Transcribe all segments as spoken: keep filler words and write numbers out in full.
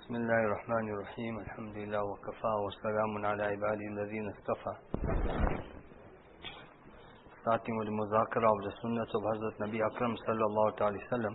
بسم الله الرحمن الرحيم الحمد لله وكفى والسلام على عبادي الذين اصطفى. Starting with the muzakara of the sunnahs of Hazrat Nabi Akram sallallahu alaihi wasallam.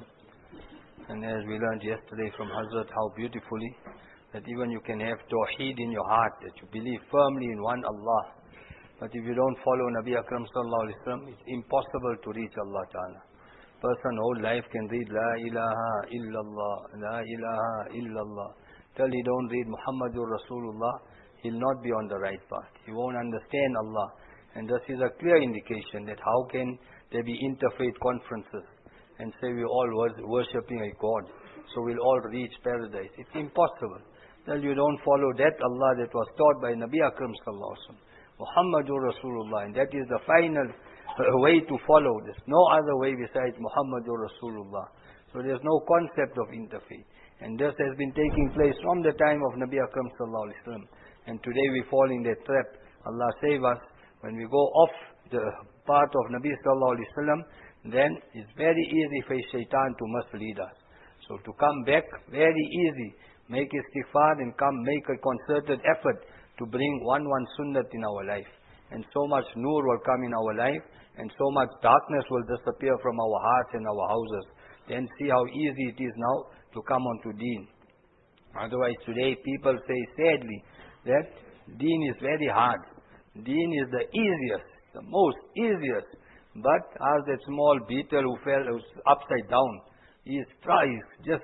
And as we learned yesterday from Hazrat, how beautifully that even you can have tawheed in your heart, that you believe firmly in one Allah. But if you don't follow Nabi Akram sallallahu alaihi wasallam, it's impossible to reach Allah Ta'ala. Person whole life can read La ilaha illallah, La ilaha illallah. Till he don't read Muhammadur Rasulullah, he'll not be on the right path. He won't understand Allah. And this is a clear indication that how can there be interfaith conferences and say we all was worshipping a God, so we'll all reach paradise. It's impossible. Till you don't follow that Allah that was taught by Nabi Akram sallallahu alaihi wasallam, Muhammadur Rasulullah, and that is the final way to follow. There's no other way besides Muhammadur Rasulullah. So there's no concept of interfaith. And this has been taking place from the time of Nabi Akram sallallahu alaihi wasallam. And today we fall in that trap. Allah save us. When we go off the path of Nabi sallallahu alaihi wasallam, then it's very easy for shaitan to mislead us. So to come back, very easy. Make istighfar and come make a concerted effort to bring one one sunnat in our life. And so much nur will come in our life, and so much darkness will disappear from our hearts and our houses. Then see how easy it is now to come onto deen. Otherwise today people say sadly that deen is very hard. Deen is the easiest, the most easiest. But as that small beetle who fell who's upside down, he is trying, just,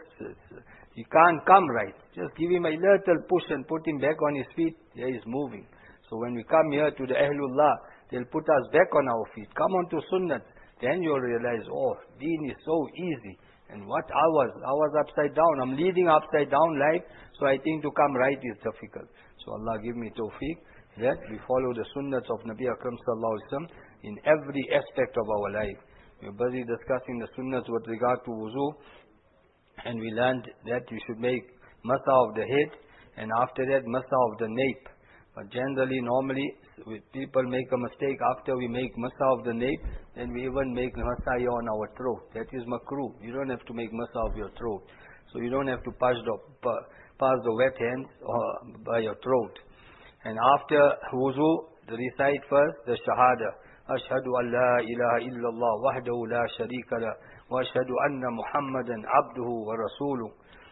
he can't come right. Just give him a little push and put him back on his feet, there he is moving. So when we come here to the Ahlullah, they'll put us back on our feet. Come on to Sunnat. Then you'll realize, oh, deen is so easy. And what I was, I was upside down. I'm leading upside down life, so I think to come right is difficult. So Allah give me tawfiq that we follow the Sunnats of Nabi Akram sallallahu alaihi wasallam in every aspect of our life. We're busy discussing the Sunnats with regard to wuzu, and we learned that you should make masa of the head, and after that masa of the nape. But generally, normally, people make a mistake after we make masa of the nape, then we even make masa on our throat. That is makruh. You don't have to make masa of your throat. So you don't have to pass the, pass the wet hands uh, by your throat. And after wuzu, recite first the shahada. Ashhadu an la ilaha illallah wahdahu la sharika la wa ashhadu anna Muhammadan abduhu wa rasuluh.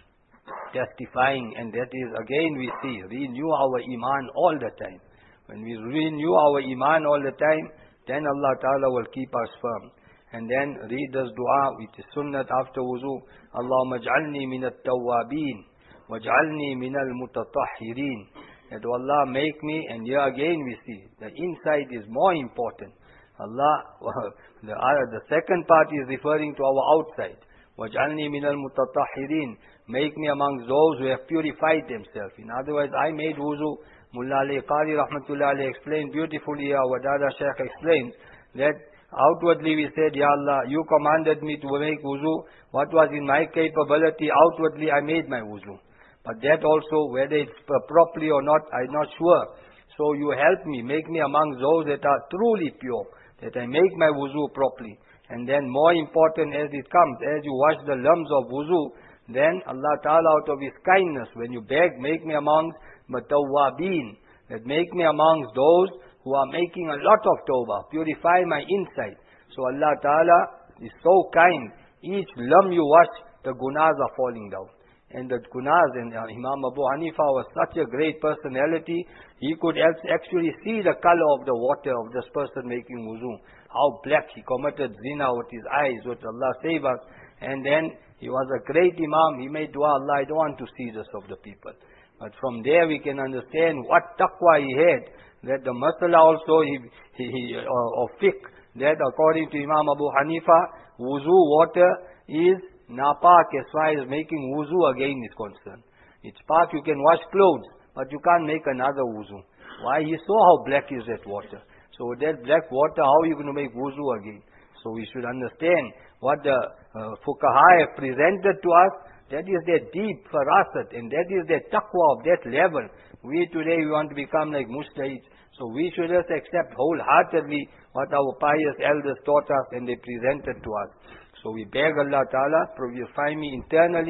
Testifying, and that is again we see, renew our iman all the time. When we renew our iman all the time, then Allah Ta'ala will keep us firm. And then read this dua, which is sunnat after wuzu. Allahumma ij'alni minat tawwabin, waj'alni minal mutatahhirin. That Allah make me, and here again we see, the inside is more important. Allah, the, uh, the second part is referring to our outside. وَجْعَلْنِي مِنَ الْمُتَطَهِّرِينَ. Make me amongst those who have purified themselves. In other words, I made wuzu. Mullah Ali Qari Rahmatullah Ali explained beautifully, our Dada Shaykh explains, that outwardly we said, Ya Allah, you commanded me to make wuzu. What was in my capability, outwardly I made my wuzu. But that also, whether it's properly or not, I'm not sure. So you help me, make me amongst those that are truly pure, that I make my wuzu properly. And then more important as it comes, as you wash the lumps of wuzu, then Allah Ta'ala out of His kindness, when you beg, make me amongst matawwabin, that make me amongst those who are making a lot of tawbah, purify my inside. So Allah Ta'ala is so kind, each lump you wash, the gunas are falling down. And the gunas, and uh, Imam Abu Hanifa was such a great personality, he could actually see the color of the water of this person making wuzu. How black, he committed zina with his eyes, with Allah save us. And then he was a great Imam, he made dua, Allah, I don't want to see this of the people. But from there we can understand what taqwa he had, that the masala also, he, he, he, uh, of fiqh, that according to Imam Abu Hanifa, wuzu water is napak as far as making wuzu again is concerned. It's pak, you can wash clothes, but you can't make another wuzu. Why? He saw how black is that water. So with that black water, how are you going to make wuzu again? So we should understand what the uh, fuqaha have presented to us. That is their deep farasat, and that is their taqwa of that level. We today, we want to become like mujtahids. So we should just accept wholeheartedly what our pious elders taught us and they presented to us. So we beg Allah Ta'ala, purify me internally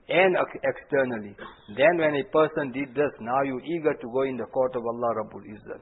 and ex- externally. Then when a person did this, now you eager to go in the court of Allah Rabbul Izzat.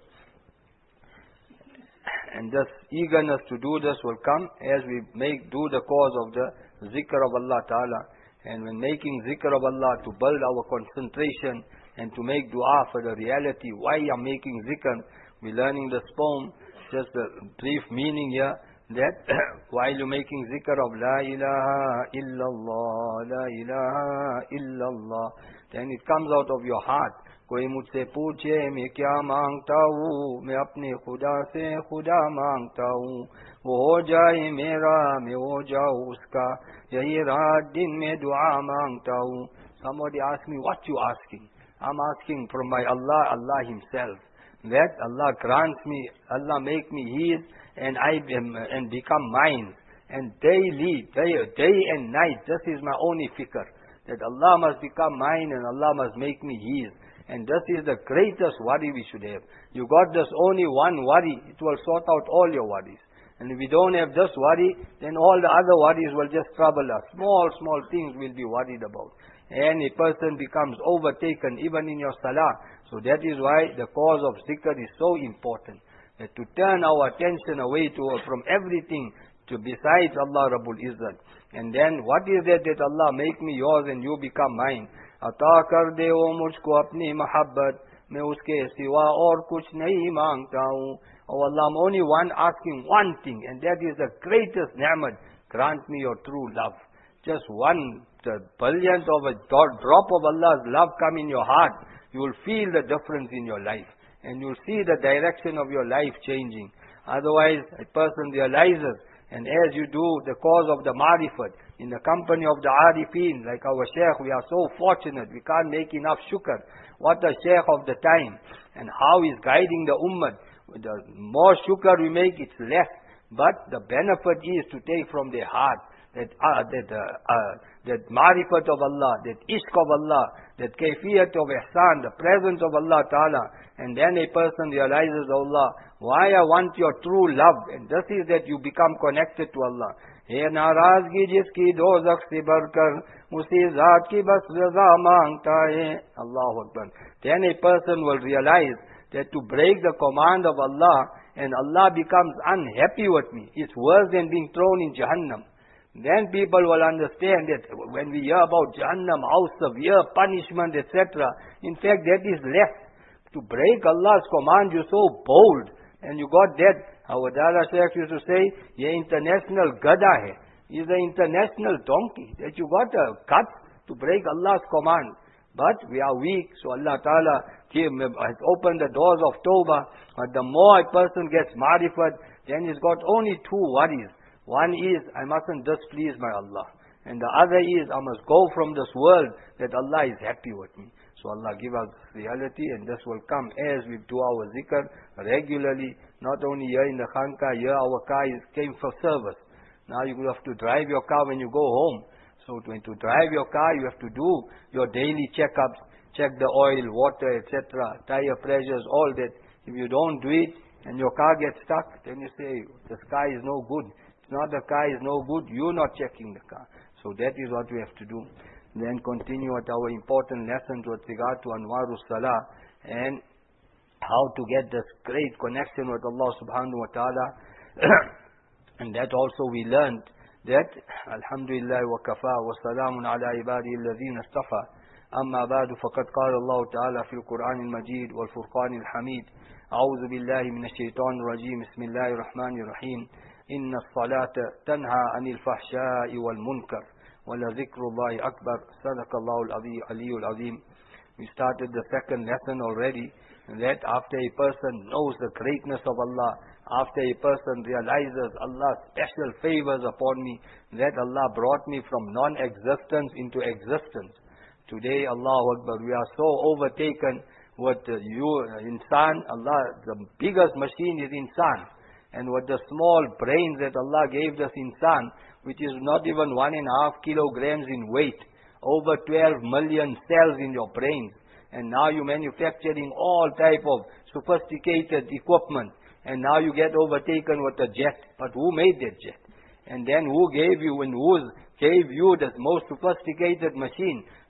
And this eagerness to do this will come as we make do the cause of the zikr of Allah Ta'ala. And when making zikr of Allah, to build our concentration and to make dua for the reality. Why I'm making zikr? We're learning this poem, just the brief meaning here, that while you're making zikr of La ilaha illallah, La ilaha illallah, then it comes out of your heart. कोई मुझसे पूछे मैं क्या मांगता हूँ, मैं अपने खुदा से खुदा मांगता हूँ, वो हो जाए मेरा मैं हो जाऊँ उसका, यही रात दिन में दुआ मांगता हूँ. Somebody asked me, what you asking? I'm asking from my Allah, Allah Himself, that Allah grants me, Allah make me His, and I am, and become mine. And daily, day, day and night, this is my only fikr, that Allah must become mine and Allah must make me His. And this is the greatest worry we should have. You got this only one worry, it will sort out all your worries. And if we don't have this worry, then all the other worries will just trouble us. Small, small things we'll be worried about. And a person becomes overtaken even in your salah. So that is why the cause of zikr is so important. That to turn our attention away to from everything to besides Allah Rabbul Izzat. And then what is that that Allah make me yours and you become mine? अता कर दे वो मुझको अपनी मोहब्बत, मैं उसके सिवा और कुछ नहीं मांगता हूँ. Oh Allah, I'm only one asking one thing, and that is the greatest ni'mat. Grant me your true love. Just one the brilliant of a drop of Allah's love come in your heart, you will feel the difference in your life, and you will see the direction of your life changing. Otherwise, a person realizes, and as you do the cause of the marifat, in the company of the arifin, like our Shaykh, we are so fortunate, we can't make enough shukr. What a Shaykh of the time, and how he's guiding the ummah. The more shukr we make, it's less. But the benefit is to take from their heart, that uh, that uh, uh, that marifat of Allah, that ishq of Allah, that kayfiyat of ihsan, the presence of Allah Ta'ala. And then a person realizes, Allah, why I want your true love. And this is that you become connected to Allah. है नाराजगी जिसकी दोज़ख से बढ़कर उसी ज़ात की बस रज़ा मांगता है. Allahu Akbar. Then a person will realize that to break the command of Allah and Allah becomes unhappy with me, it's worse than being thrown in Jahannam. Then people will understand that when we hear about Jahannam, how severe punishment, et cetera, in fact that is less. To break Allah's command, you're so bold, and you got that. Our Dada Shaykh used to say, ye international gada hai. He's an international donkey, that you got a guts to break Allah's command. But we are weak, so Allah Ta'ala has opened the doors of Tawbah. But the more a person gets marifat, then he's got only two worries. One is, I mustn't displease my Allah. And the other is, I must go from this world that Allah is happy with me. So Allah give us reality, and this will come as we do our zikr regularly, not only here in the Khanka. Here our car is, came for service. Now you have to drive your car when you go home. So to, to drive your car, you have to do your daily checkups, check the oil, water, et cetera, tire pressures, all that. If you don't do it and your car gets stuck, then you say, the sky is no good. It's not the car is no good, you're not checking the car. So that is what we have to do. Then continue at our important lessons with regard to Anwarus Salah and how to get this great connection with Allah subhanahu wa ta'ala. And that also we learned that Alhamdulillah wa kafa wa salamun ala ibadihi alladhina istafa. Amma ba'du faqad qala Allah ta'ala fil Qur'an al-Majid wal Furqan al-Hamid. A'udhu billahi minash shaitanir rajim. Bismillahir rahmanir rahim. Inna as-salata tanha 'anil fahsha'i wal munkar. وَلَذِكْرُ اللَّهِ أَكْبَرُ صَدَقَ اللَّهُ الْعَلِيُّ الْعَظِيمُ. We started the second lesson already, that after a person knows the greatness of Allah, after a person realizes Allah's special favors upon me, that Allah brought me from non-existence into existence. Today, Allahu Akbar, we are so overtaken with uh, you, uh, insan. Allah, the biggest machine is insan. And with the small brains that Allah gave us insan, which is not even one and a half kilograms in weight, over twelve million cells in your brains. And now you're manufacturing all type of sophisticated equipment. And now you get overtaken with a jet. But who made that jet? And then who gave you and who gave you the most sophisticated machine?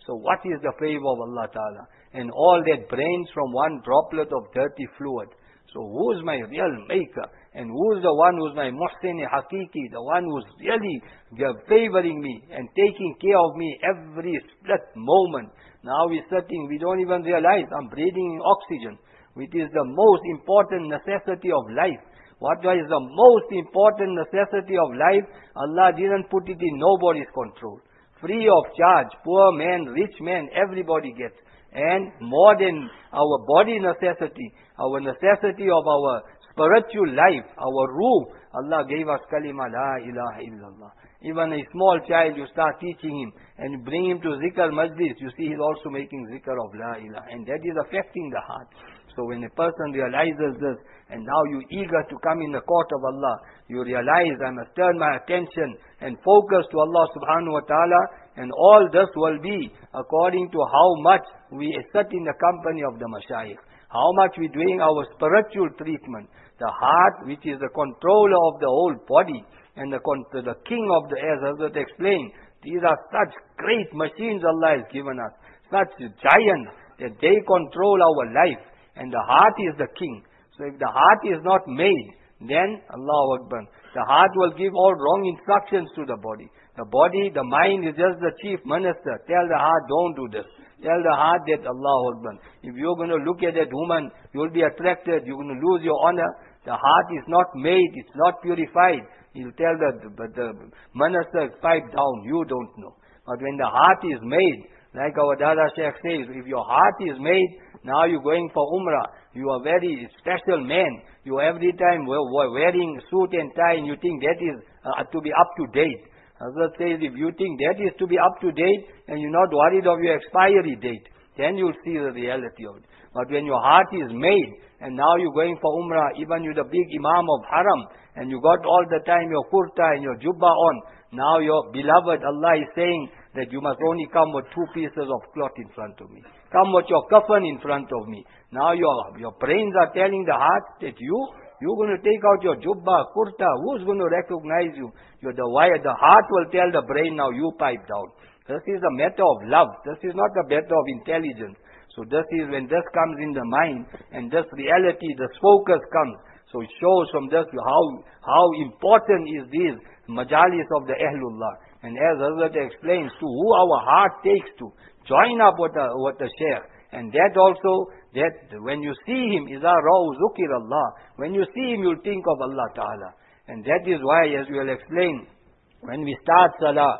So what is the favor of Allah Ta'ala? And all that brains from one droplet of dirty fluid. So who is my real maker? And who is the one who is my muhsin hakiki, the one who is really favoring me and taking care of me every split moment. Now we're sitting, we don't even realize I'm breathing in oxygen, which is the most important necessity of life. What is the most important necessity of life? Allah didn't put it in nobody's control. Free of charge, poor man, rich man, everybody gets. And more than our body necessity, our necessity of our spiritual life, our ruh, Allah gave us kalima, la ilaha illallah. Even a small child, you start teaching him and you bring him to zikr majlis, you see he's also making zikr of la ilaha. And that is affecting the heart. So when a person realizes this, and now you're eager to come in the court of Allah, you realize I must turn my attention and focus to Allah subhanahu wa ta'ala, and all this will be according to how much we sit in the company of the mashayikh, how much we're doing our spiritual treatment. The heart, which is the controller of the whole body, and the, the king of the air, as Hazrat explained, these are such great machines Allah has given us, such giants, that they control our life, and the heart is the king. So if the heart is not made, then Allahu Akbar, the heart will give all wrong instructions to the body. The body, the mind is just the chief minister. Tell the heart, don't do this. Tell the heart that Allahu Akbar. If you're going to look at that woman, you'll be attracted, you're going to lose your honor. The heart is not made, it's not purified. He'll tell the, the, the minister, pipe down, you don't know. But when the heart is made, like our Dada Sheikh says, if your heart is made, now you're going for Umrah, you are very special man. You every time wearing suit and tie, and you think that is uh, to be up to date. Hazrat says, if you think that is to be up to date, and you're not worried of your expiry date, then you'll see the reality of it. But when your heart is made, and now you're going for Umrah, even you're the big Imam of Haram, and you got all the time your kurta and your jubba on, now your beloved Allah is saying that you must only come with two pieces of cloth in front of me. Come with your kafan in front of me. Now your, your brains are telling the heart that you, you're going to take out your jubba, kurta, who's going to recognize you? You're the wire, the heart will tell the brain, now you pipe down. This is a matter of love. This is not a matter of intelligence. So this is when this comes in the mind, and this reality, this focus comes. So it shows from this how, how important is this majalis of the Ahlullah. And as Hazrat explains, to who our heart takes to, join up with the, with the Shaykh. And that also, that when you see him, إِذَا رَأُوا ذُكِرَ اللَّهِ, when you see him, you'll think of Allah Ta'ala. And that is why, as we will explain, when we start Salah,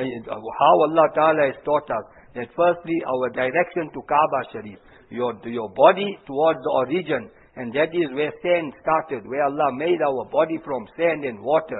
how Allah Ta'ala has taught us, that firstly, our direction to Kaaba Sharif, your, your body towards the origin, and that is where sand started, where Allah made our body from sand and water.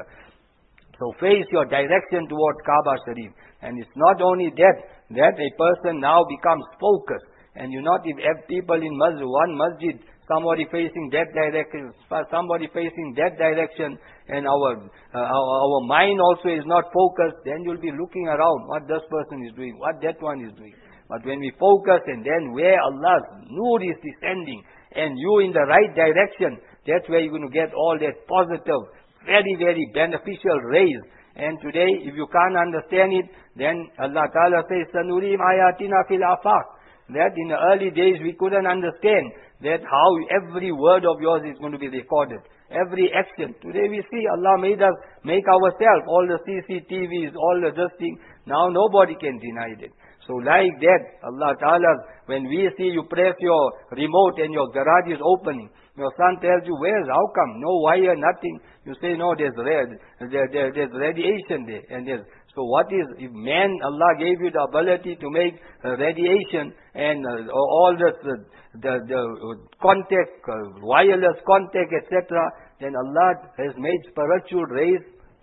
So face your direction towards Kaaba Sharif. And it's not only that, that a person now becomes focused. And you not if have people in masjid, one masjid, somebody facing that direction, somebody facing that direction, and our, uh, our our mind also is not focused, then you'll be looking around what this person is doing, what that one is doing. But when we focus, and then where Allah's nur is descending, and you in the right direction, that's where you're going to get all that positive, very, very beneficial rays. And today, if you can't understand it, then Allah Ta'ala says, Sanurim ayatina fil afaq. That in the early days we couldn't understand that how every word of yours is going to be recorded. Every action. Today we see Allah made us make ourselves all the C C T Vs, all the this thing. Now nobody can deny it. So like that, Allah Ta'ala, when we see you press your remote and your garage is opening, your son tells you, where's, how come? No wire, nothing. You say, no, there's red, there, there, there's radiation there. And there's, so what is, if man, Allah gave you the ability to make uh, radiation and uh, all the, the, the contact, uh, wireless contact, et cetera, then Allah has made spiritual rays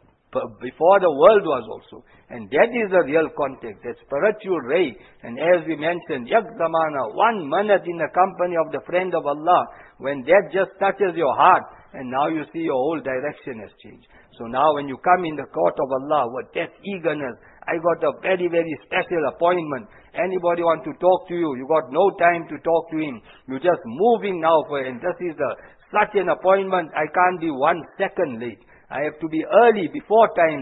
before the world was also. And that is the real contact, that spiritual ray. And as we mentioned, yak zamana, one minute in the company of the friend of Allah, when that just touches your heart, and now you see your whole direction has changed. So now when you come in the court of Allah with that eagerness, I got a very, very special appointment. Anybody want to talk to you, you got no time to talk to him. You're just moving now for, and this is a, such an appointment, I can't be one second late. I have to be early, before time there.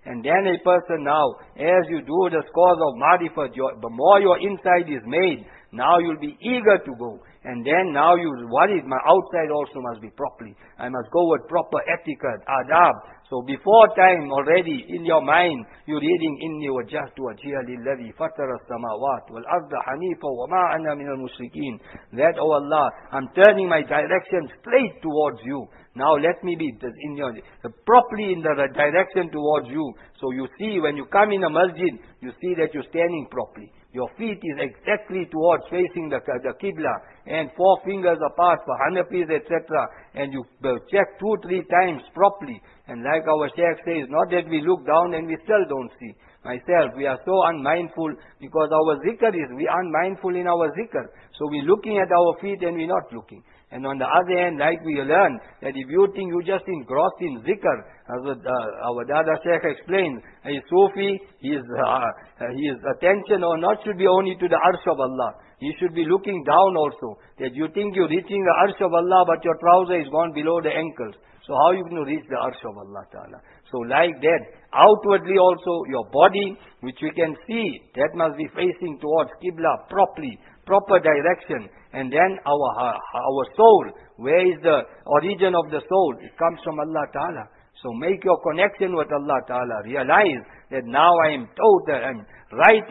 And then a person now, as you do the scores of marifat, your, the more your inside is made, now you'll be eager to go. And then now you're worried, my outside also must be properly. I must go with proper etiquette, adab. So before time already in your mind, you're reading, Inni wajjahtu wajhiya lilladhi fatara as-samawat wal arda hanifa wa ma ana min al-mushrikeen. That, oh Allah, I'm turning my direction straight towards you. Now let me be in your, properly in the direction towards you. So you see, when you come in a masjid, you see that you're standing properly. Your feet is exactly towards facing the, the Qibla, and four fingers apart for Hanafis, et cetera. And you check two, three times properly. And like our Shaykh says, not that we look down and we still don't see. Myself, we are so unmindful because our zikr is, we are unmindful in our zikr. So we're looking at our feet and we're not looking. And on the other hand, like we learn, that if you think you just engrossed in zikr, as uh, our Dada Shaykh explains, a Sufi, his, uh, his attention or not should be only to the arsh of Allah. He should be looking down also. That you think you're reaching the arsh of Allah, but your trouser is gone below the ankles. So how are you going to reach the arsh of Allah Ta'ala? So like that, outwardly also, your body, which we can see, that must be facing towards Qibla properly, proper direction. And then our our soul, where is the origin of the soul? It comes from Allah Ta'ala. So make your connection with Allah Ta'ala. Realize that now I am total and right,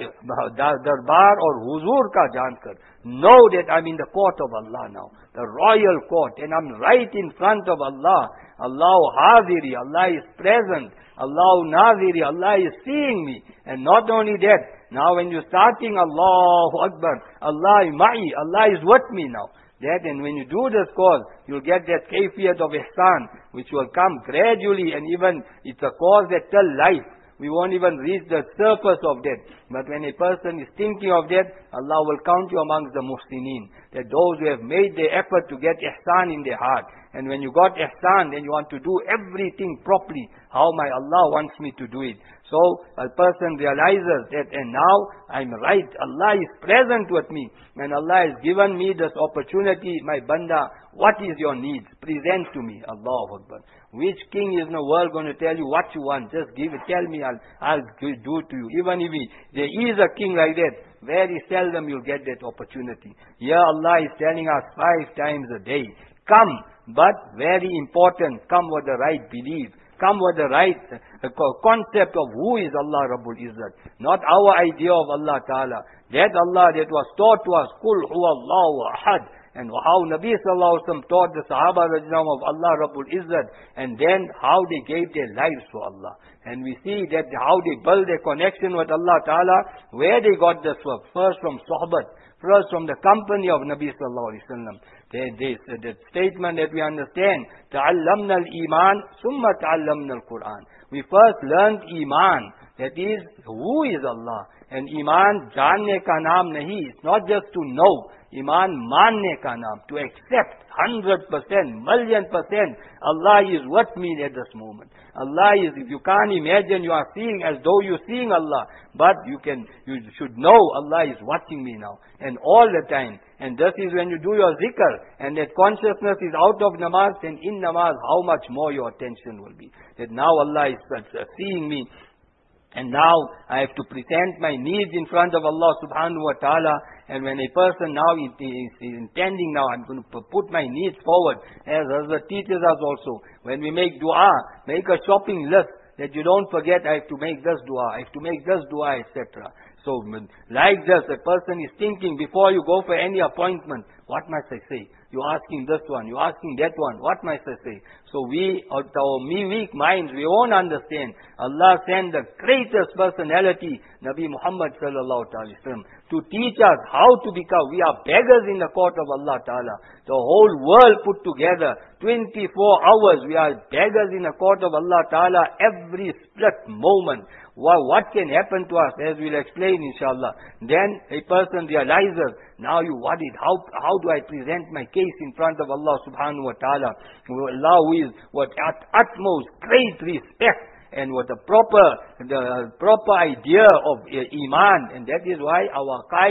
darbar or huzur ka jankar. Know that I'm in the court of Allah now, the royal court, and I'm right in front of Allah. Allahu Haziri, Allah is present. Allahu Naziri, Allah is seeing me. And not only that, now when you're starting Allahu Akbar, Allah ma'i, Allah is with me now. That, and when you do this cause, you'll get that kayfiyat of ihsan, which will come gradually, and even it's a cause that till life. We won't even reach the surface of that. But when a person is thinking of that, Allah will count you amongst the muhsinin. That those who have made the effort to get ihsan in their heart. And when you got ihsan, then you want to do everything properly. How my Allah wants me to do it. So a person realizes that, and now I'm right. Allah is present with me. And Allah has given me this opportunity, my banda. What is your need? Present to me. Allahu Akbar. Which king is in the world going to tell you what you want? Just give it. Tell me. I'll, I'll do it to you. Even if he, there is a king like that, very seldom you'll get that opportunity. Here Allah is telling us five times a day. Come, but very important, come with the right belief. Come with the right uh, concept of who is Allah Rabbul Izzat. Not our idea of Allah Ta'ala. That Allah that was taught to us, Qul huwa Allahu ahad. And how Nabi Sallallahu Alaihi Wasallam taught the Sahaba Rajnam of Allah Rabbul Izzat. And then how they gave their lives for Allah. And we see that how they built their connection with Allah Ta'ala. Where they got this work. First from Sohbat. First from the company of Nabi Sallallahu Alaihi Wasallam. This, the statement that we understand, ta'allamna al-iman, summa ta'allamna al-Quran. We first learned iman, that is, who is Allah. And iman, janne ka naam nahi, it's not just to know. Iman, manne ka naam, to accept, hundred percent, million percent, Allah is with me at this moment. Allah is, if you can't imagine, you are seeing as though you're seeing Allah. But you can, you should know Allah is watching me now. And all the time. And this is when you do your zikr. And that consciousness is out of namaz. Then in namaz, how much more your attention will be. That now Allah is uh, seeing me. And now I have to present my needs in front of Allah subhanahu wa ta'ala. And when a person now is, is, is intending now, I'm going to put my needs forward. As Hazrat teaches us also. When we make dua, make a shopping list. That you don't forget, I have to make this dua, I have to make this dua, et cetera. So, like this, a person is thinking before you go for any appointment, what must I say? You're asking this one, you're asking that one, what must I say? So we, our me weak minds, we won't understand. Allah sent the greatest personality, Nabi Muhammad sallallahu alaihi wasallam, to teach us how to become. We are beggars in the court of Allah Ta'ala. The whole world put together, twenty-four hours, we are beggars in the court of Allah Ta'ala every split moment. What can happen to us, as we'll explain inshallah. Then a person realizes, now you worried, how, how do I present my case in front of Allah subhanahu wa ta'ala. Allah who is with at utmost great respect and with the proper, the proper idea of uh, iman. And that is why our qaid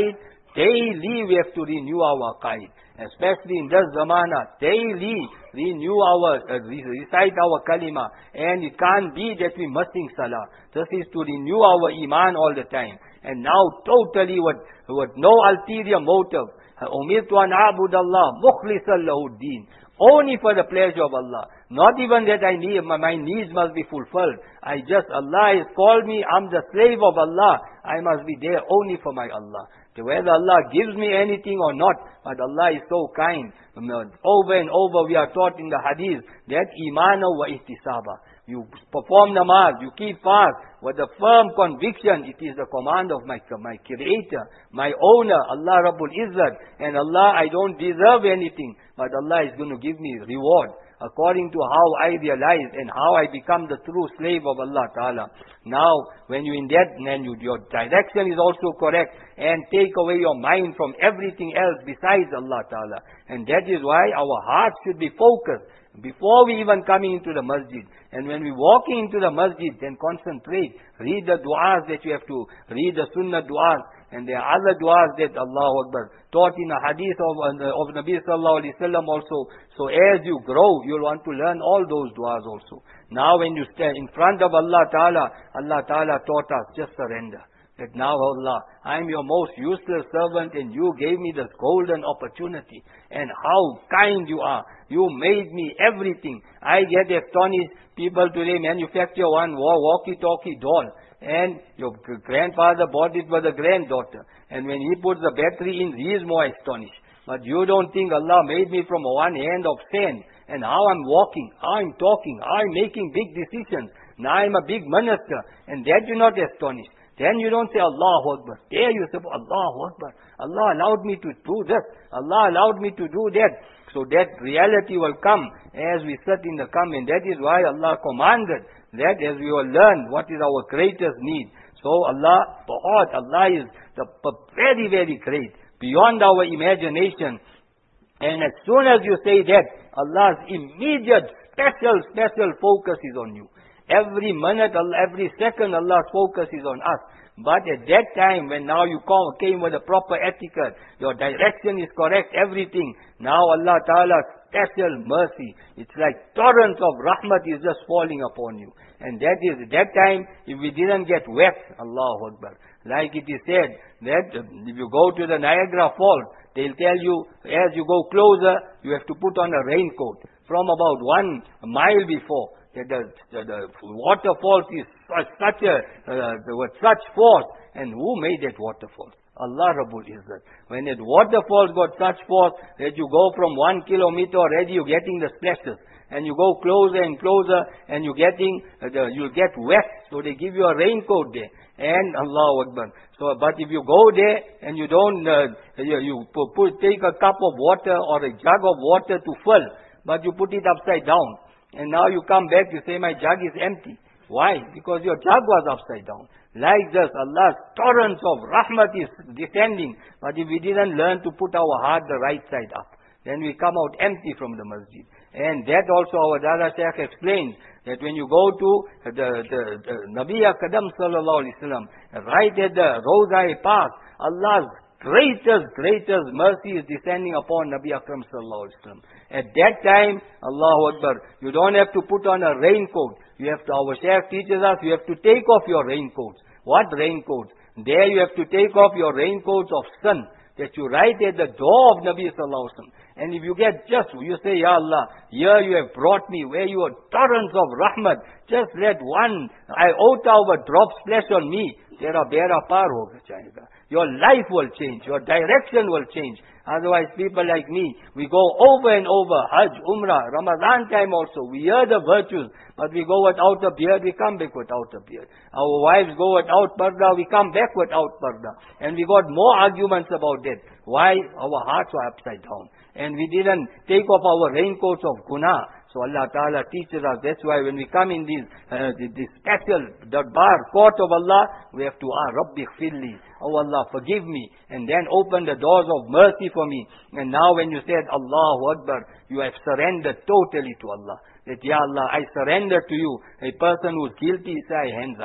Daily we have to renew our aqaid. Especially in this zamana, daily renew our, uh, recite our kalima. And it can't be that we missing salah. This is to renew our iman all the time. And now totally with, with no ulterior motive. Umirtu an a'budallah mukhlisan lahu din. Only for the pleasure of Allah. Not even that I need, my, my needs must be fulfilled. I just, Allah has called me, I'm the slave of Allah. I must be there only for my Allah. Whether Allah gives me anything or not, but Allah is so kind. Over and over we are taught in the hadith that imana wa ihtisaba. You perform namaz, you keep fast with a firm conviction. It is the command of my, my creator, my owner, Allah Rabbul Izzat. And Allah, I don't deserve anything, but Allah is going to give me reward according to how I realize and how I become the true slave of Allah Ta'ala. Now, when you in that, then you, your direction is also correct, and take away your mind from everything else besides Allah Ta'ala. And that is why our hearts should be focused before we even coming into the masjid. And when we walking into the masjid, then concentrate. Read the du'as that you have to read, the sunnah du'as. And there are other du'as that Allahu Akbar taught in a hadith of, of Nabi Sallallahu Alaihi Wasallam also. So as you grow, you'll want to learn all those du'as also. Now when you stand in front of Allah Ta'ala, Allah Ta'ala taught us, just surrender. That now, Allah, I am your most useless servant and you gave me this golden opportunity. And how kind you are. You made me everything. I get astonished. People today manufacture one walkie-talkie doll. And your grandfather bought it for the granddaughter. And when he puts the battery in, he is more astonished. But you don't think Allah made me from one hand of sand. And how I'm walking, how I'm talking, how I'm making big decisions. Now I'm a big minister. And that you're not astonished. Then you don't say Allahu Akbar. There you say Allahu Akbar. Allah allowed me to do this. Allah allowed me to do that. So that reality will come as we sit in the come. And that is why Allah commanded that as we will learn what is our greatest need. So Allah, bahut, Allah is the very, very great. Beyond our imagination. And as soon as you say that, Allah's immediate, special, special focus is on you. Every minute, every second, Allah's focus is on us. But at that time, when now you come, came with a proper etiquette, your direction is correct, everything. Now Allah Ta'ala's special mercy, it's like torrents of rahmat is just falling upon you. And that is, at that time, if we didn't get wet, Allahu Akbar. Like it is said, that if you go to the Niagara Falls, they'll tell you, as you go closer, you have to put on a raincoat. From about one mile before, that the, the, the waterfalls is such, such a, uh, with such force. And who made that waterfall? Allah Rabbul Izzat. When that waterfalls got such force that you go from one kilometer already, you're getting the splashes. And you go closer and closer, and you're getting, uh, the, you'll get wet. So they give you a raincoat there. And Allahu Akbar. So, but if you go there and you don't, uh, you, you put, put, take a cup of water or a jug of water to fill, but you put it upside down. And now you come back, you say, my jug is empty. Why? Because your jug was upside down. Like this, Allah's torrents of rahmat is descending. But if we didn't learn to put our heart the right side up, then we come out empty from the masjid. And that also our Dada Shaykh explains, that when you go to the, the, the Nabi Kadam Sallallahu Alaihi Wasallam, right at the Rawza Park, Allah's greatest, greatest mercy is descending upon Nabi Akram Sallallahu Alaihi Wasallam. At that time, Allahu Akbar, you don't have to put on a raincoat. You have to, our Shaykh teaches us, you have to take off your raincoats. What raincoats? There you have to take off your raincoats of sun, that you write at the door of Nabi Sallallahu Alaihi Wasallam. And if you get just, you say, Ya Allah, here you have brought me, where you are torrents of rahmat, just let one iota of a drop splash on me, tera bera par hoga jayega. Your life will change, your direction will change. Otherwise, people like me, we go over and over, Hajj, Umrah, Ramadan time also, we hear the virtues, but we go without a beard, we come back without a beard. Our wives go without parda, we come back without parda. And we got more arguments about that. Why? Our hearts are upside down. And we didn't take off our raincoats of guna. So Allah Ta'ala teaches us. That's why when we come in this, uh, this special darbar, court of Allah, we have to, ah, Rabbi Khfirli. Oh Allah, forgive me. And then open the doors of mercy for me. And now when you said Allahu Akbar, you have surrendered totally to Allah. That, Ya Allah, I surrender to you. A person who's guilty, say, hands up.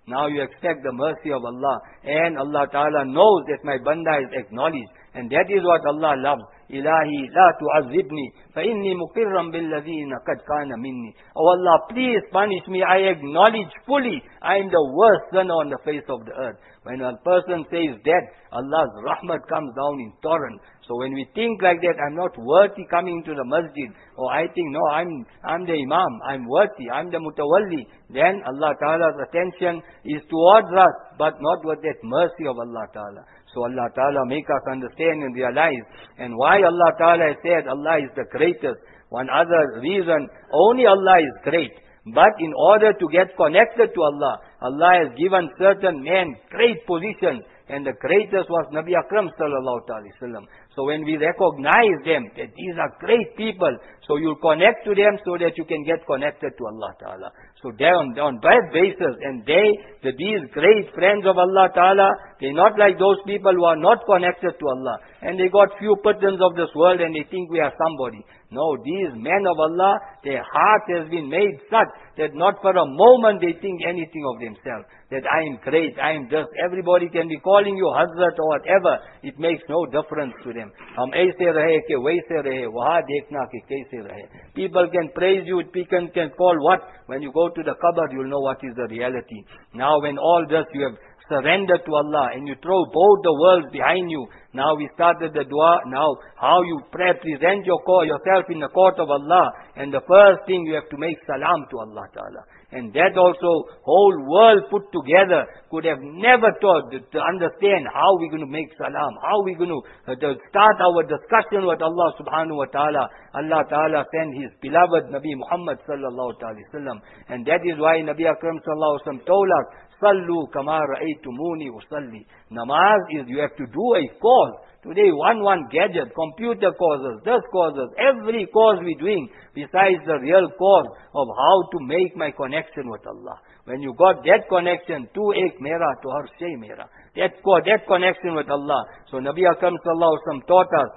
Now you expect the mercy of Allah. And Allah Ta'ala knows that my banda is acknowledged. And that is what Allah loves. Ilahi la tu'azibni fa inni muqirram bil ladhina qad kana minni. Oh Allah, please punish me. I acknowledge fully I am the worst sinner on the face of the earth. When a person says that, Allah's rahmat comes down in torrent. So when we think like that, I'm not worthy coming to the masjid, or I think, no, I'm I'm the imam, I'm worthy, I'm the mutawalli, then Allah Ta'ala's attention is towards us, but not with that mercy of Allah Ta'ala. So Allah Ta'ala make us understand and realize. And why Allah Ta'ala has said Allah is the greatest. One other reason, only Allah is great. But in order to get connected to Allah, Allah has given certain men great positions. And the greatest was Nabi Akram sallallahu alaihi wasallam. So when we recognize them, that these are great people, so you connect to them so that you can get connected to Allah Ta'ala. So they on, on that basis, and they, the, these great friends of Allah Ta'ala, they're not like those people who are not connected to Allah. And they got few patterns of this world and they think we are somebody. No, these men of Allah, their heart has been made such that not for a moment they think anything of themselves. That I am great, I am just, everybody can be calling you Hazrat or whatever. It makes no difference to them. Hum aise rahe ke waise rahe, waha dekhna ke kaise rahe. People can praise you, people can call what? When you go to the qabr, you'll know what is the reality. Now when all this you have surrender to Allah and you throw both the worlds behind you. Now we started the dua. Now how you pray, present your call, yourself in the court of Allah. And the first thing you have to make salam to Allah Ta'ala. And that also whole world put together could have never thought to, to understand how we're going to make salam. How we're going to, uh, to start our discussion with Allah Subhanahu Wa Ta'ala. Allah Ta'ala sent His beloved Nabi Muhammad Sallallahu Alaihi Wasallam. And that is why Nabi Akram Sallallahu Alaihi Wasallam told us, Sallu kama ra'aytumuni usalli. Namaz is you have to do a cause. Today one one gadget, computer causes, this causes, every cause we're doing besides the real cause of how to make my connection with Allah. When you got that connection, tu ek mera to har shay mera. That, that connection with Allah. So Nabi Akram Sallallahu Alaihi Wasallam taught us,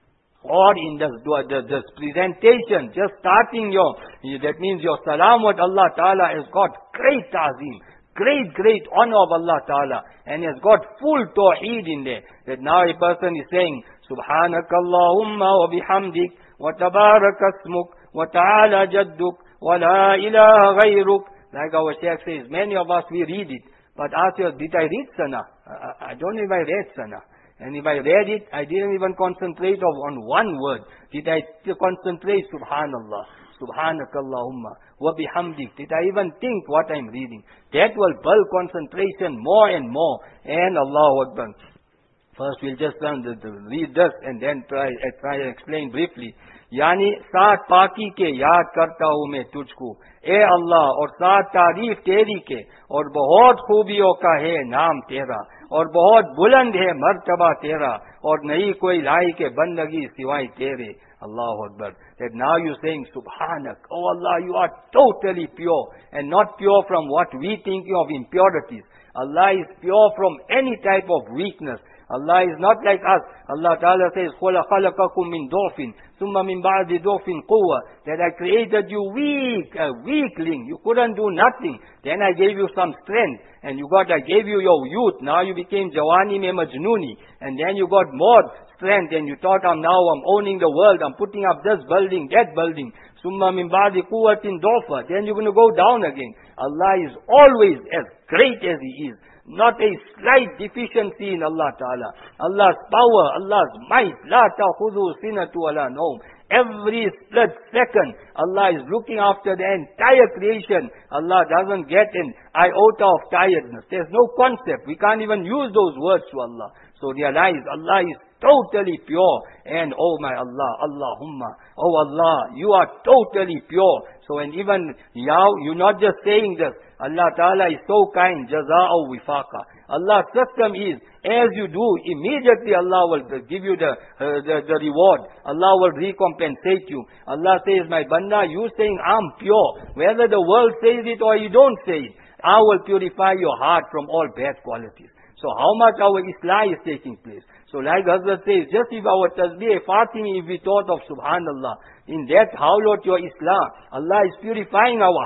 or in this, this, this presentation, just starting your, that means your salam with Allah Ta'ala has got great ta'zim. Great, great honor of Allah Ta'ala. And has got full tawheed in there. That now a person is saying, Subhanakallahumma wa bihamdik, wa tabarak asmuk, wa ta'ala jadduk, wa la ilaha ghayruk. Like our Shaykh says, many of us, we read it. But ask yourself, did I read Sana? I, I don't know if I read Sana. And if I read it, I didn't even concentrate on one word. Did I concentrate Subhanallah? Subhanakallahumma wa bihamdik. Did I even think what I'm reading? That will build concentration more and more. And Allahu Akbar. First we'll just learn to, to read this and then try, uh, try and explain briefly. यानी सात पाकी के याद करता हूँ मैं तुझको ए अल्लाह और सात तारीफ तेरी के और बहुत खूबियों का है नाम तेरा और बहुत बुलंद है मर्तबा तेरा और नहीं कोई लाई के बंदगी सिवाय तेरे. Allahu Akbar. That now you're saying Subhanak. Oh Allah, you are totally pure and not pure from what we think of impurities. Allah is pure from any type of weakness. Allah is not like us. Allah Ta'ala says, خَلَقَكُم مِّن ضَعْفٍ ثُمَّ مِّن بَعْدِ ضَعْفٍ قُوَّةٍ. That I created you weak, a weakling. You couldn't do nothing. Then I gave you some strength. And you got, I gave you your youth. Now you became Jawani me Majnuni. And then you got more strength. And you thought, I'm now, I'm owning the world. I'm putting up this building, that building. Summa min ba'di quwwatin dofa. Then you're going to go down again. Allah is always as great as He is. Not a slight deficiency in Allah Ta'ala. Allah's power, Allah's might. La ta'khudhu sinatu wa la nawm. Every split second, Allah is looking after the entire creation. Allah doesn't get an iota of tiredness. There's no concept. We can't even use those words to Allah. So realize Allah is totally pure. And oh my Allah, Allahumma, oh Allah, you are totally pure. So and even now, you're not just saying this. Allah Ta'ala is so kind, jaza'u wifaqa. Allah's system is, as you do, immediately Allah will give you the, uh, the, the reward. Allah will recompensate you. Allah says, my banda, you saying I'm pure. Whether the world says it or you don't say it, I will purify your heart from all bad qualities. So how much our Islah is taking place. So like Hazrat says, just if our tasbih, Fatimi, if we thought of Subhanallah, in that, how Lord your Islah, Allah is purifying our heart.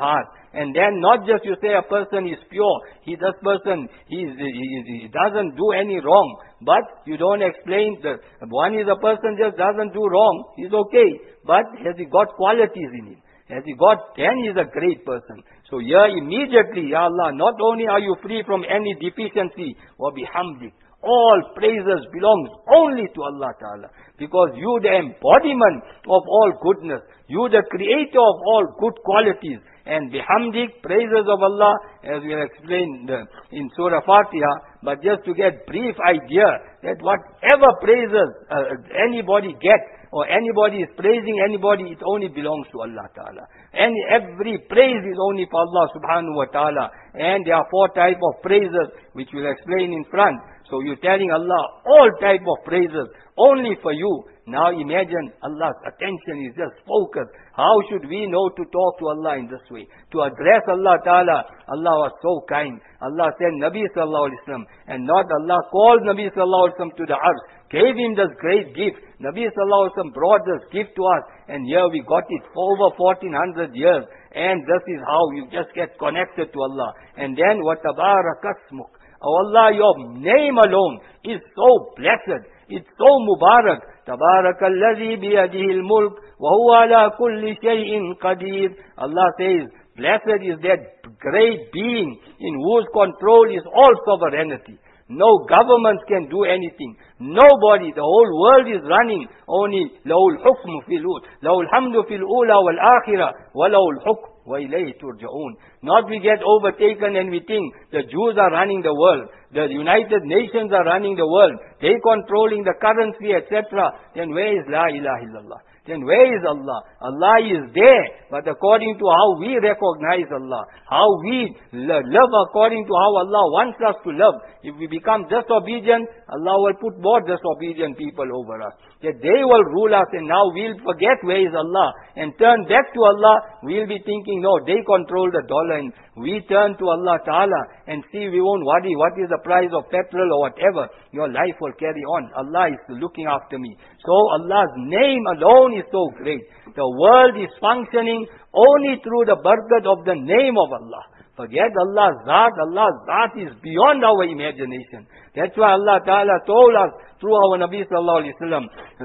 And then not just you say a person is pure, he, this person, he, he, he doesn't do any wrong. But you don't explain, the one is a person just doesn't do wrong, he's okay. But has he got qualities in him? Has he got, then he is a great person. So here immediately, Ya Allah, not only are you free from any deficiency, wa bihamdik, all praises belongs only to Allah Ta'ala. Because you the embodiment of all goodness. You the creator of all good qualities. And bihamdik, praises of Allah, as we have explained in Surah Fatiha. But just to get brief idea that whatever praises uh, anybody gets, or anybody is praising anybody, it only belongs to Allah Ta'ala. And every praise is only for Allah Subhanahu Wa Ta'ala. And there are four types of praises, which we'll explain in front. So you're telling Allah all type of praises only for you. Now imagine Allah's attention is just focused. How should we know to talk to Allah in this way? To address Allah Ta'ala. Allah was so kind. Allah sent Nabi Sallallahu Alaihi Wasallam. And not Allah called Nabi Sallallahu Alaihi Wasallam to the arsh. Gave him this great gift. Nabi Sallallahu Alaihi Wasallam brought this gift to us. And here we got it for over fourteen hundred years. And this is how you just get connected to Allah. And then, وَتَبَارَكَ اسْمُكَ. Oh Allah, your name alone is so blessed. It's so Mubarak. تَبَارَكَ الَّذِي بِيَدِهِ الْمُلْكُ وَهُوَ عَلَى كُلِّ شَيْءٍ قَدِيرٌ. Allah says, blessed is that great being in whose control is all sovereignty. No governments can do anything. Nobody. The whole world is running. Only لَهُ الْحُكْمُ فِي الْأُولَى لَهُ الْحَمْدُ فِي الْأُولَى وَالْآخِرَةِ وَلَهُ الْحُكْمُ وَإِلَيْهِ تُرْجَعُونَ. Not we get overtaken and we think the Jews are running the world. The United Nations are running the world. They controlling the currency, et cetera. Then where is La ilaha illallah? Then where is Allah? Allah is there, but according to how we recognize Allah, how we love according to how Allah wants us to love. If we become disobedient, Allah will put more disobedient people over us. That they will rule us, and now we'll forget where is Allah and turn back to Allah. We'll be thinking, no, they control the dollar, and we turn to Allah Ta'ala and see, we won't worry what is the price of petrol or whatever. Your life will carry on. Allah is looking after me. So Allah's name alone is so great. The world is functioning only through the barakat of the name of Allah. Forget Allah's Zat. Allah's Zat is beyond our imagination. That's why Allah Ta'ala told us through our Nabi Sallallahu Alaihi Wasallam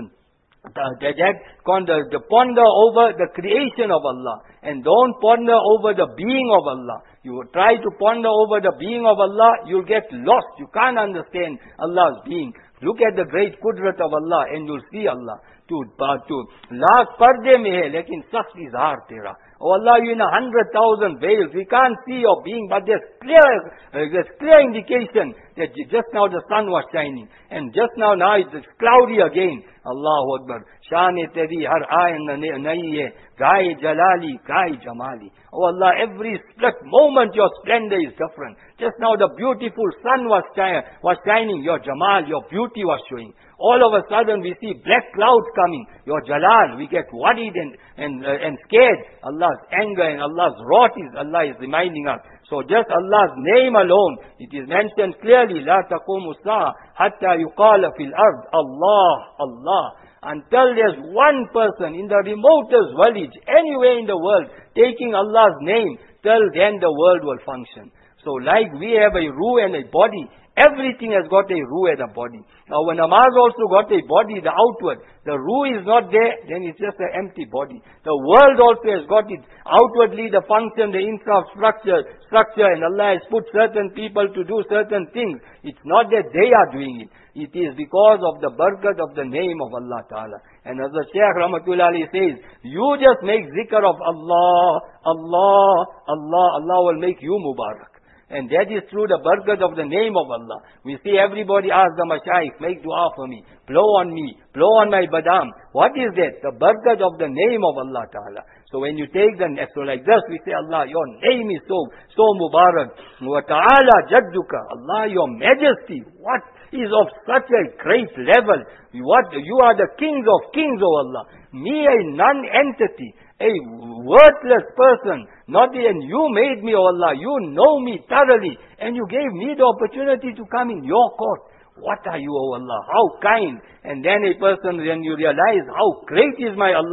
that, that to ponder over the creation of Allah and don't ponder over the being of Allah. You try to ponder over the being of Allah, you'll get lost. You can't understand Allah's being. Look at the great qudrat of Allah and you'll see Allah. To, to, laakh parde mein hai, lekin sakh izhar tera. Oh Allah, you in a hundred thousand veils. We can't see your being, but there's clear, uh, there's clear indication that just now the sun was shining. And just now, now it's cloudy again. Allahu Akbar. Shane teri har ayn nahi hai. Gaye jalali, gaye jamali. Oh Allah, every split moment your splendor is different. Just now the beautiful sun was, shi- was shining. Your jamal, your beauty was showing. All of a sudden we see black clouds coming. Your jalal, we get worried and and uh, and scared. Allah's anger and Allah's wrath is Allah is reminding us. So just Allah's name alone, it is mentioned clearly. La taqumu as-sa'a hatta yuqala fil ard Allah, Allah. Until there's one person in the remotest village, anywhere in the world, taking Allah's name, till then the world will function. So like we have a ruh and a body, everything has got a ruh and a body. Now when namaz also got a body, the outward, the ruh is not there, then it's just an empty body. The world also has got it outwardly, the function, the infrastructure, structure, and Allah has put certain people to do certain things. It's not that they are doing it. It is because of the barakat of the name of Allah Ta'ala. And as the Shaykh Rahmatullah Ali says, you just make zikr of Allah, Allah, Allah, Allah will make you Mubarak. And that is through the barakat of the name of Allah. We see everybody ask the Mashaykh, make dua for me, blow on me, blow on my badam. What is that? The barakat of the name of Allah Ta'ala. So when you take the, so like this, we say, Allah, your name is so, so Mubarak. Wa ta'ala jadduka. Allah, your majesty. What is of such a great level? What, you are the kings of kings, O Allah. Me, a non-entity, a worthless person. Not and you made me, O Allah. You know me thoroughly. And you gave me the opportunity to come in your court. What are you, O Allah? How kind. And then a person, when you realize how great is my Allah,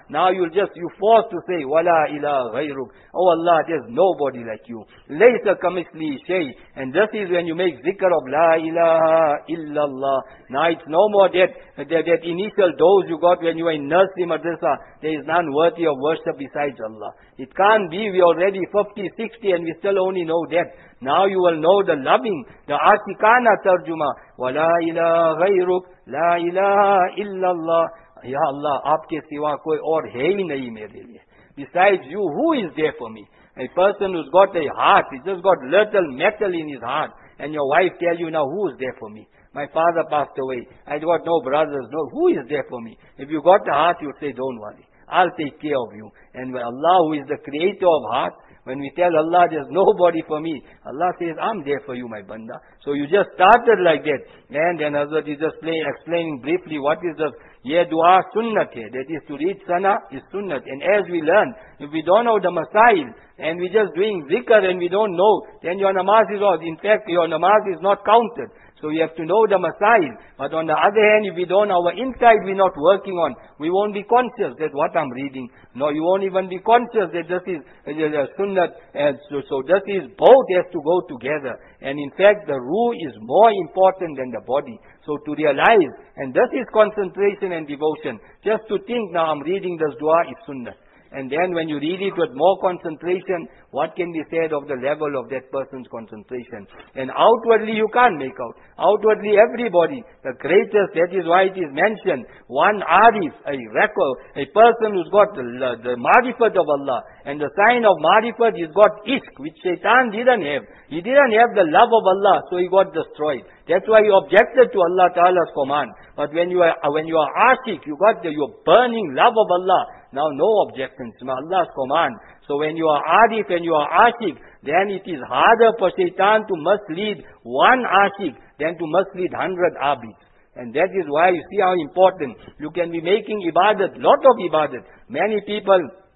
Now you'll just, you forced to say, Wala ilaha ghayruk. Oh Allah, there's nobody like you. Laysa kamithli shay. And this is when you make zikr of La ilaha illallah. Now it's no more that, that, that initial dose you got when you were in nursery madrasa. There is none worthy of worship besides Allah. It can't be, we already fifty, sixty and we still only know that. Now you will know the loving, the ashikana tarjuma. Wa la ilaha ghayruk, la ilaha illallah. Ya Allah, aapke siwa koi aur hai hi nahi mere liye. Besides you, who is there for me? A person who's got a heart, he's just got little metal in his heart. And your wife tell you now, who is there for me? My father passed away. I got no brothers. No, who is there for me? If you got the heart, you say, don't worry. I'll take care of you. And when Allah, who is the creator of hearts, when we tell Allah, there's nobody for me, Allah says, I'm there for you, my banda. So you just started like that. And then Hazrat is just play, explaining briefly what is the Ye dua sunnat hai. That is to read sana is sunnat. And as we learn, if we don't know the masail, and we're just doing zikr and we don't know, then your namaz is off. In fact, your namaz is not counted. So we have to know the masail. But on the other hand, if we don't, our inside we're not working on, we won't be conscious that what I'm reading. No, you won't even be conscious that this is uh, sunnat. And so, so this is, both has to go together. And in fact, the ruh is more important than the body. So to realize, and this is concentration and devotion. Just to think, now I'm reading this dua is sunnah. And then when you read it with more concentration, what can be said of the level of that person's concentration? And outwardly you can't make out. Outwardly everybody, the greatest, that is why it is mentioned, one arif, a record, a person who's got the, the marifat of Allah. And the sign of marifat, he's got ishq, which shaitan didn't have. He didn't have the love of Allah, so he got destroyed. That's why he objected to Allah Ta'ala's command. But when you are, when you are ashik, you got the, your burning love of Allah. Now no objections, Allah's command. So when you are arif and you are ashik, then it is harder for shaitan to mislead one ashik than to mislead hundred abids. And that is why you see how important. You can be making ibadat, lot of ibadat. Many people,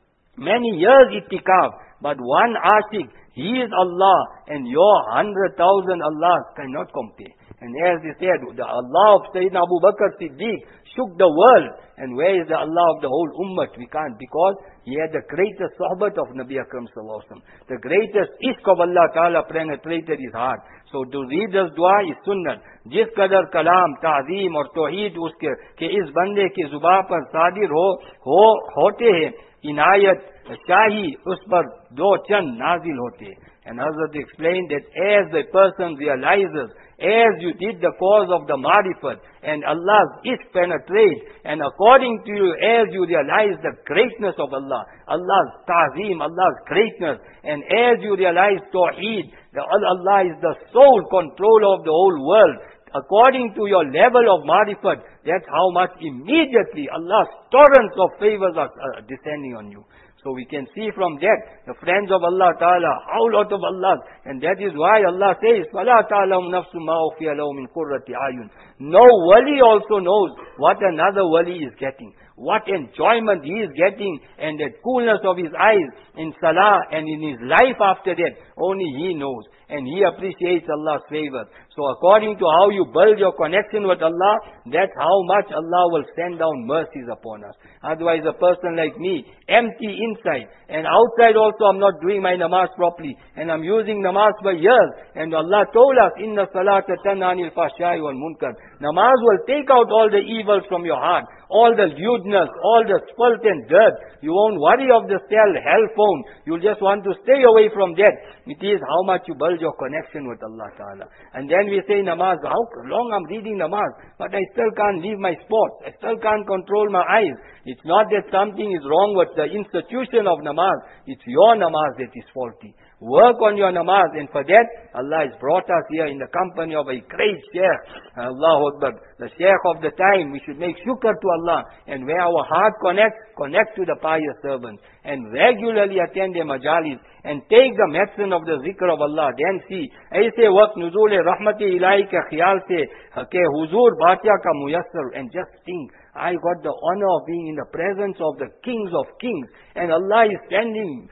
many years itikaf, but one ashik, he is Allah, and your hundred thousand Allahs cannot compare. And as he said, the Allah of Sayyidina Abu Bakr Siddiq shook the world. And where is the Allah of the whole ummah? We can't, because he had the greatest sohbat of Nabi Akram Sallallahu Alaihi Wasallam. The greatest ishq of Allah Ta'ala penetrated his heart. So to read this dua is sunnat. Jis qadar kalam, ta'zeem और तौहीद उसके के इस बंदे के जुबान पर सादिर हो हो होते हैं, इनायत शाही उस पर दो चंद नाजिल होते. And Hazrat explained that as the person realizes, as you did the cause of the marifat, and Allah's ishq penetrate, and according to you, as you realize the greatness of Allah, Allah's ta'zeem, Allah's greatness, and as you realize tawheed, that Allah is the sole controller of the whole world, according to your level of marifat, that's how much immediately Allah's torrents of favors are uh, descending on you. So we can see from that, the friends of Allah Ta'ala, how lot of Allah. And that is why Allah says, فَلَا تَعْلَمْ نَفْسُ مَا أُخْفِيَ لَهُ مِنْ قُرَّةِ أَعْيُنٍ. No wali also knows what another wali is getting. What enjoyment he is getting, and that coolness of his eyes in salah and in his life after that, only he knows. And he appreciates Allah's favor. So according to how you build your connection with Allah, that's how much Allah will send down mercies upon us. Otherwise a person like me, empty inside, and outside also I'm not doing my namaz properly, and I'm using namaz for years. And Allah told us, Inna salata tanha anil fahsha'i wal munkar. Namaz will take out all the evils from your heart, all the lewdness, all the filth and dirt. You won't worry of the cell, hell phone. You'll just want to stay away from that. It is how much you build your connection with Allah Ta'ala. And then we say namaz, how long I'm reading namaz, but I still can't leave my sports. I still can't control my eyes. It's not that something is wrong with the institution of namaz. It's your namaz that is faulty. Work on your namaz, and for that, Allah has brought us here in the company of a great Shaykh. Allahu Akbar. The Shaykh of the time, we should make shukr to Allah. And where our heart connects, connect to the pious servants. And regularly attend their majalis. And take the medicine of the zikr of Allah. Then see, aise waqt nuzul rahmati ilahi ke khiyal se, ke huzur batiya ka muyassar. And just think, I got the honor of being in the presence of the kings of kings. And Allah is sending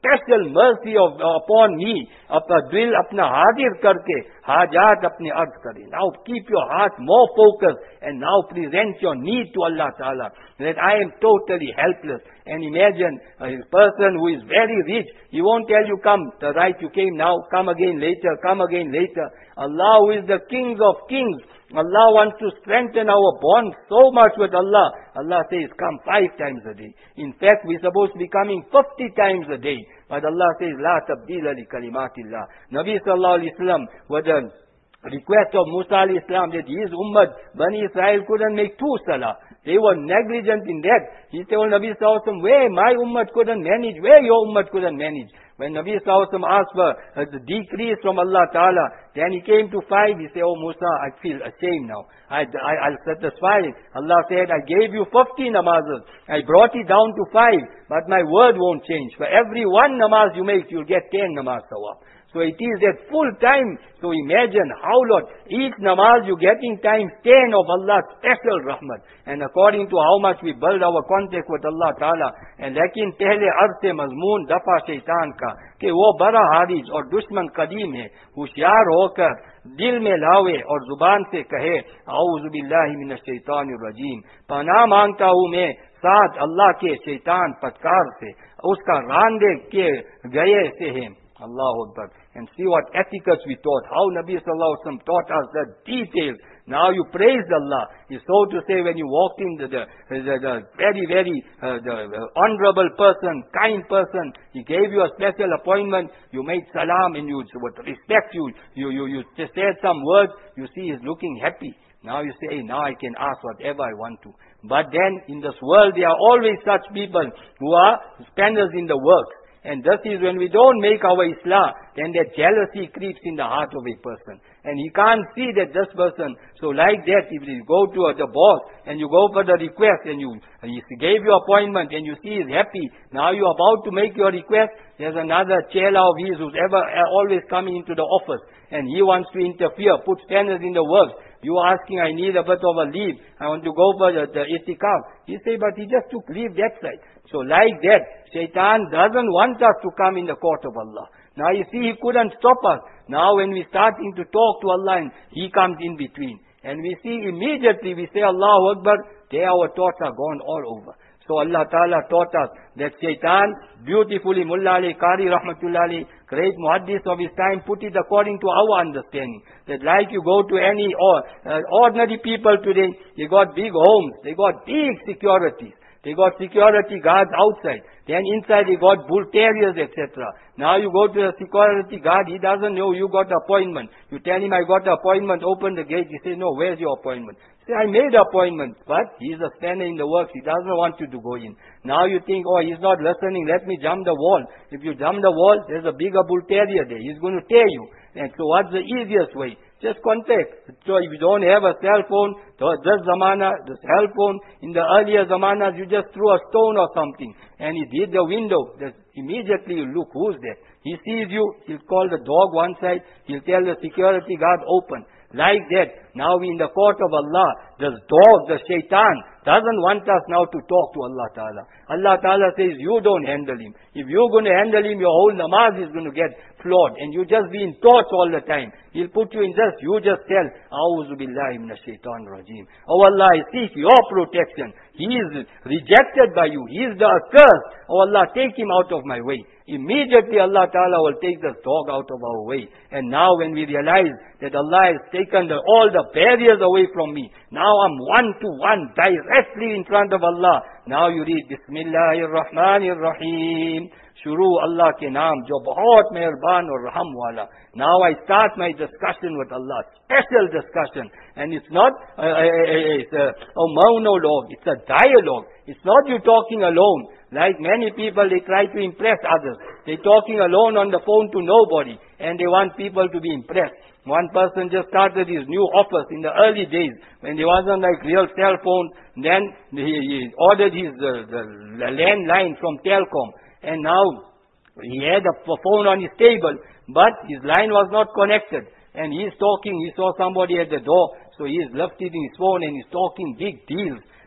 special mercy of, upon me. Apna dil apna hadir karke, hajat apne arz kare. Now keep your heart more focused and now present your need to Allah Ta'ala. That I am totally helpless. And imagine a person who is very rich, he won't tell you, come, the right you came now, come again later, come again later. Allah who is the King of kings, Allah wants to strengthen our bond so much with Allah. Allah says, come five times a day. In fact, we're supposed to be coming fifty times a day. But Allah says, La tabdila li kalimatillah. Nabi sallallahu alayhi wa sallam, with the request of Musa alayhi salam that his ummah, Bani Israel, couldn't make two salah. They were negligent in that. He told Nabi sallallahu alayhi wa sallam, where my ummah couldn't manage, where your ummah couldn't manage. When Nabi sallallahu alayhi wa sallam asked for a decrease from Allah Ta'ala, then he came to five. He said, oh Musa, I feel ashamed now. I, I, I'll satisfy. Allah said, I gave you fifty namazes. I brought it down to five. But my word won't change. For every one namaz you make, you'll get ten namaz sawab. So it is at full time. So imagine how Lord, each namaz you getting times ten of Allah's special rahmat. And according to how much we build our contact with Allah Ta'ala. And lekin pehle arse mazmoon dafa shaitan ka. Ke wo bara harij aur dushman qadim hai. Hushyar hokar dil mein lawe aur zuban se kahe. A'udhu billahi minash shaitanir rajim. Pana mangta hu main sath Allah ke shaitan patkar se. Uska rande ke gaye se hai. Allahu Akbar. And see what etiquettes we taught. How Nabi Sallallahu Alaihi Wasallam taught us the details. Now you praised Allah. It's so to say when you walked in the, the, the, the very, very uh, the, the honorable person, kind person, he gave you a special appointment. You made salam and you would respect you. You, you, you just said some words. You see he's looking happy. Now you say, hey, now I can ask whatever I want to. But then in this world there are always such people who are spenders in the work. And this is when we don't make our Islah, then that jealousy creeps in the heart of a person. And he can't see that this person, so like that, if you go to the boss, and you go for the request, and you, he gave you appointment, and you see he's happy, now you're about to make your request, there's another chela of his who's ever, always coming into the office, and he wants to interfere, put standards in the works. You are asking, I need a bit of a leave, I want to go for the, the itikaf. He say, but he just took leave that side. So like that, Shaitan doesn't want us to come in the court of Allah. Now you see, he couldn't stop us. Now when we're starting to talk to Allah, and he comes in between. And we see immediately, we say, Allahu Akbar, there our thoughts are gone all over. So Allah Ta'ala taught us that Shaitan, beautifully, Mullah Ali Qari Rahmatullah Ali, great muhaddis of his time, put it according to our understanding. That like you go to any or, uh, ordinary people today, they got big homes, they got big securities. They got security guards outside. Then inside they got bull terriers, et cetera. Now you go to the security guard, he doesn't know you got the appointment. You tell him, I got the appointment, open the gate. He says, no, where's your appointment? Say, I made the appointment. But he's a standard in the works. He doesn't want you to go in. Now you think, oh, he's not listening. Let me jump the wall. If you jump the wall, there's a bigger bull terrier there. He's going to tear you. And so what's the easiest way? Just contact. So if you don't have a cell phone, this zamana, the cell phone, in the earlier zamanas, you just threw a stone or something. And it hit the window. Just immediately you look, who's there? He sees you, he'll call the dog one side, he'll tell the security guard, open. Like that, now we in the court of Allah, this dog, the shaitan, doesn't want us now to talk to Allah Ta'ala. Allah Ta'ala says, you don't handle him. If you're going to handle him, your whole namaz is going to get flawed. And you just be in thoughts all the time. He'll put you in this. You just tell, A'udhu billahi minash shaitanir rajim. Oh Allah, I seek your protection. He is rejected by you. He is the accursed. Oh Allah, take him out of my way. Immediately Allah Ta'ala will take this dog out of our way. And now when we realize that Allah has taken the, all the barriers away from me, now I'm one to one directly in front of Allah. Now you read Bismillahir Rahmanir Rahim. Shuru Allah ke naam, jo bahut meherban aur raham wala. Now I start my discussion with Allah, special discussion. And it's not a, a, a, it's a, a monologue, it's a dialogue. It's not you talking alone. Like many people, they try to impress others. They're talking alone on the phone to nobody. And they want people to be impressed. One person just started his new office in the early days, when there wasn't like real cell phone. Then he, he ordered his uh, the, the landline from Telcom. And now he had a phone on his table, but his line was not connected. And he's talking, he saw somebody at the door, so he's lifted his phone and he's talking big deals.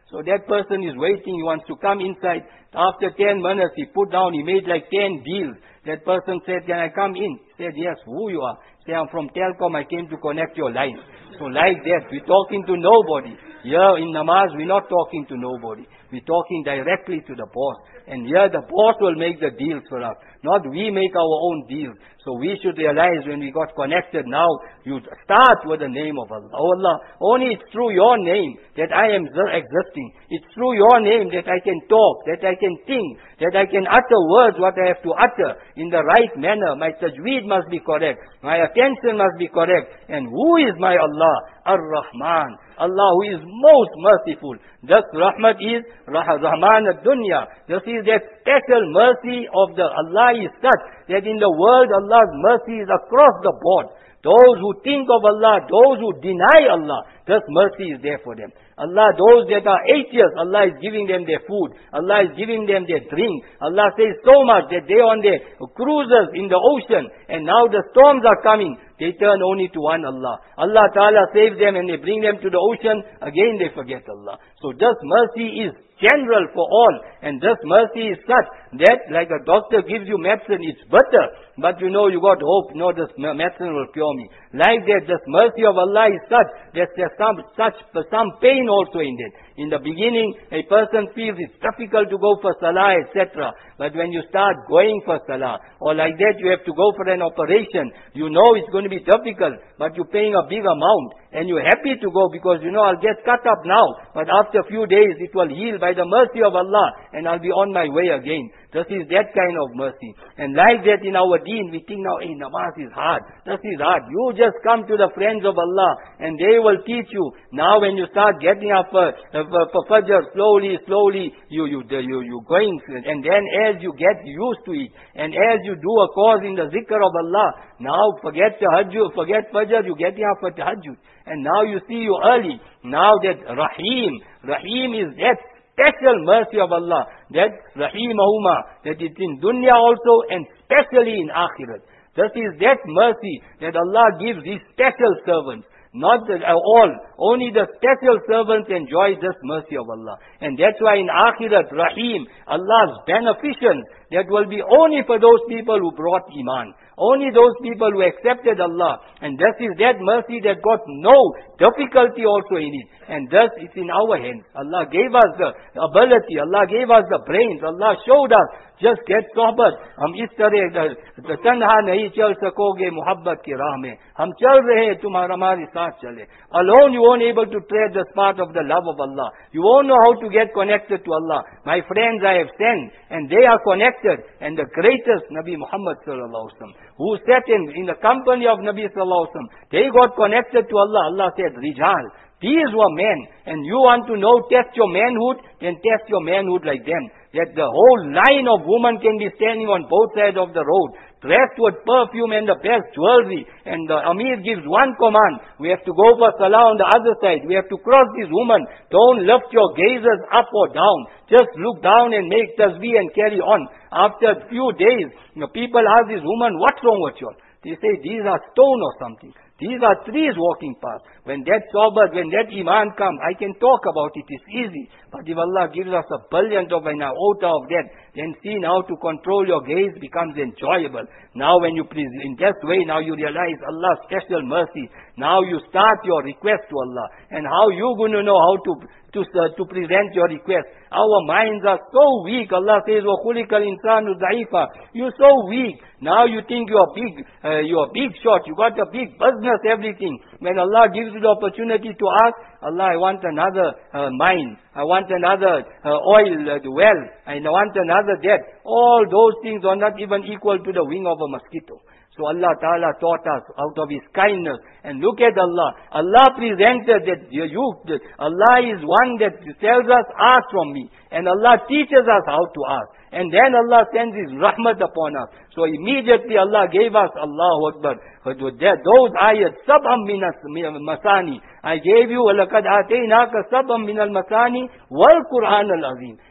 So that person is waiting, he wants to come inside. After ten minutes, he put down, he made like ten deals. That person said, can I come in? He said, yes, who you are? Say, I'm from Telkom, I came to connect your line. So like that, we're talking to nobody. Here in namaz, we're not talking to nobody. We're talking directly to the boss. And here the boss will make the deals for us. Not we make our own deals. So we should realize when we got connected now, you start with the name of Allah. Oh Allah, only it's through your name that I am existing. It's through your name that I can talk, that I can think, that I can utter words what I have to utter in the right manner. My tajweed must be correct. My attention must be correct. And who is my Allah? Ar-Rahman. Allah who is most merciful. Thus Rahmat is Rahman ad-Dunya. This is that special mercy of the Allah is such that in the world Allah's mercy is across the board. Those who think of Allah, those who deny Allah, this mercy is there for them. Allah, those that are atheists, Allah is giving them their food. Allah is giving them their drink. Allah says so much that they on their cruises in the ocean and now the storms are coming. They turn only to one Allah. Allah Ta'ala saves them and they bring them to the ocean. Again they forget Allah. So this mercy is general for all. And this mercy is such that like a doctor gives you medicine, it's better. But you know you got hope. No, this medicine will cure me. Like that, this mercy of Allah is such that there's some, such, some pain also in it. In the beginning, a person feels it's difficult to go for salah, et cetera. But when you start going for salah, or like that you have to go for an operation, you know it's going to be difficult, but you're paying a big amount, and you're happy to go because you know I'll get cut up now, but after a few days it will heal by the mercy of Allah, and I'll be on my way again. This is that kind of mercy. And like that in our deen, we think now, hey, namaz is hard. This is hard. You just come to the friends of Allah, and they will teach you. Now when you start getting up for, for, for Fajr, slowly, slowly, you, you, you, you going, and then as you get used to it, and as you do a cause in the zikr of Allah, now forget tahajjud, forget Fajr, you getting up for tahajjud. And now you see you early. Now that Rahim, Rahim is that special mercy of Allah, that Rahimahuma, that it's in dunya also and especially in akhirat. This is that mercy that Allah gives His special servants. Not that all, only the special servants enjoy this mercy of Allah. And that's why in akhirat, Rahim, Allah's beneficence, that will be only for those people who brought Iman. Only those people who accepted Allah. And this is that mercy that got no difficulty also in it. And thus it's in our hands. Allah gave us the ability. Allah gave us the brains. Allah showed us. Just get sohbat. हम इस तरह तन्हा नहीं चल सकोगे मोहब्बत की राह में. हम चल रहे हैं तुम्हारा हमारे साथ चले. Alone you won't able to tread the path of the love of Allah. You won't know how to get connected to Allah. My friends I have sent and they are connected. And the greatest Nabi Muhammad sallallahu alaihi wasallam, who sat in, in the company of Nabi sallallahu alaihi wasallam, they got connected to Allah. Allah said, Rijal, these were men. And you want to know, test your manhood, then test your manhood like them. That the whole line of women can be standing on both sides of the road, dressed with perfume and the best jewelry. And the Amir gives one command. We have to go for salah on the other side. We have to cross these women. Don't lift your gazes up or down. Just look down and make tasbih and carry on. After a few days, you know, people ask this woman, what's wrong with you? They say, these are stone or something. These are trees walking past. When that sober, when that iman comes, I can talk about it. It's easy. But if Allah gives us a billion of an iota of that, then see now to control your gaze becomes enjoyable. Now when you please, in that way, now you realize Allah's special mercy. Now you start your request to Allah. And how you going to know how to to uh, to present your request? Our minds are so weak. Allah says, وَخُلِقَ الْإِنسَانُ ضَعِيفًا. You're so weak. Now you think you're big, uh, you're big shot. You got a big business, everything. When Allah gives you the opportunity to ask, Allah, I want another uh, mine. I want another uh, oil uh, well. I want another that. All those things are not even equal to the wing of a mosquito. So Allah Ta'ala taught us out of His kindness. And look at Allah. Allah presented that you, that Allah is one that tells us, ask from me. And Allah teaches us how to ask. And then Allah sends His rahmat upon us. So immediately Allah gave us, Allahu Akbar, those ayats, sab'am minas masani. I gave you, وَلَقَدْ آتَيْنَاكَ سَبْعًا مِنَ الْمَثَانِي وَالْقُرْآنَ الْعَظِيمِ.